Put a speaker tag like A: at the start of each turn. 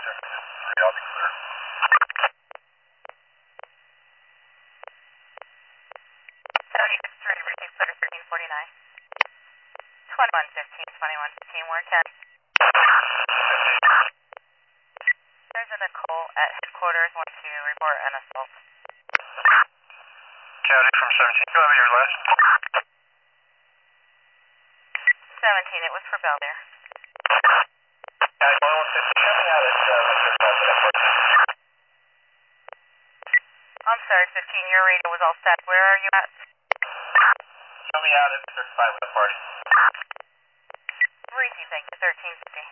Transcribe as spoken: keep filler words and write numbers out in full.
A: I'll be clear.
B: seventy-six three, receive clear thirteen forty-nine. twenty-one fifteen, twenty-one fifteen, Warren County. There's a Nicole at headquarters, want to report an assault.
A: County from seventeen, go over your last.
B: seventeen, it was for Belleair.
A: County twenty-one fifteen, coming out at uh, Mister President.
B: I'm sorry, fifteen, your radio was all set. Where are you at?
A: Show me out at thirty-five with the party.
B: Receive, thank you, thirteen fifty.